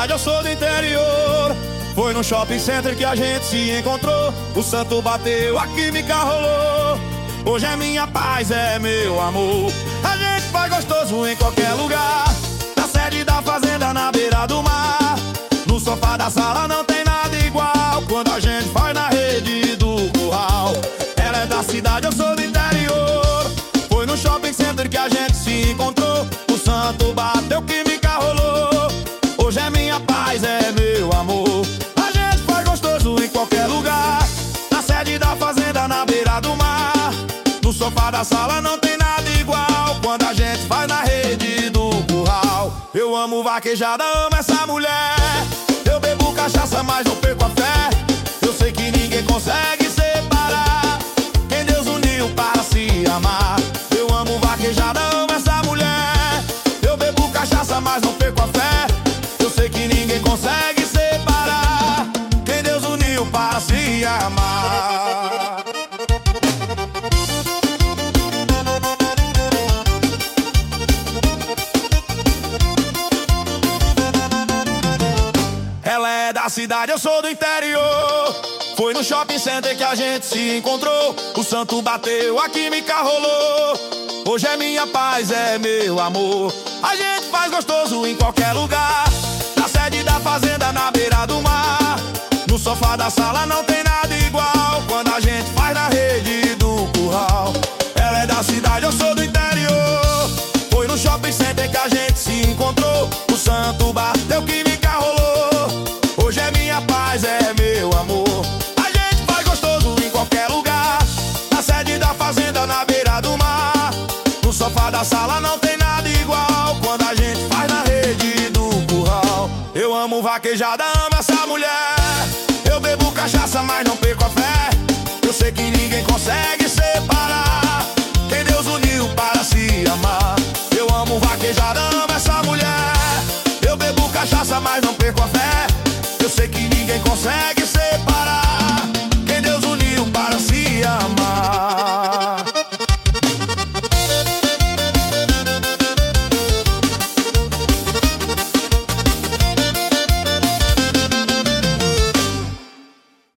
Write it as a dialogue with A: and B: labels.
A: cidade, eu sou do interior. Foi no shopping center que a gente se encontrou. O santo bateu, a química rolou. Hoje é minha paz, é meu amor. A gente faz gostoso em qualquer lugar. Na sede da fazenda, na beira do mar. No sofá da sala não tem nada igual. Quando a gente faz na rede do curral. Ela é da cidade, eu sou do interior. Foi no shopping center que a gente se encontrou. O santo bateu, química rolou. Hoje é minha paz, é meu amor. A gente faz gostoso em qualquer lugar. Na sede da fazenda, na beira do mar. No sofá da sala não tem nada igual. Quando a gente faz na rede do curral. Eu amo vaquejada, amo essa mulher. Eu bebo cachaça, mas não perco a fé. Eu sei que ninguém consegue separar quem Deus uniu para se amar. Eu amo vaquejada, amo essa mulher. Eu bebo cachaça, mas não perco a fé. Eu sei que ninguém consegue separar quem Deus uniu para se amar. Ela é da cidade, eu sou do interior. Foi no shopping center que a gente se encontrou. O santo bateu, a química rolou. Hoje é minha paz, é meu amor. A gente faz gostoso em qualquer lugar. Na sede da fazenda, na beira do mar. No sofá da sala não tem nada igual. Quando a gente faz na rede do curral. Ela é da cidade, eu sou do interior. Foi no shopping center que a gente se encontrou. O santo bateu, química rolou. Hoje é minha paz, é meu amor. A gente faz gostoso em qualquer lugar. Na sede da fazenda, na beira do mar. No sofá da sala não tem nada igual. Quando a gente faz na rede do curral. Eu amo vaquejada,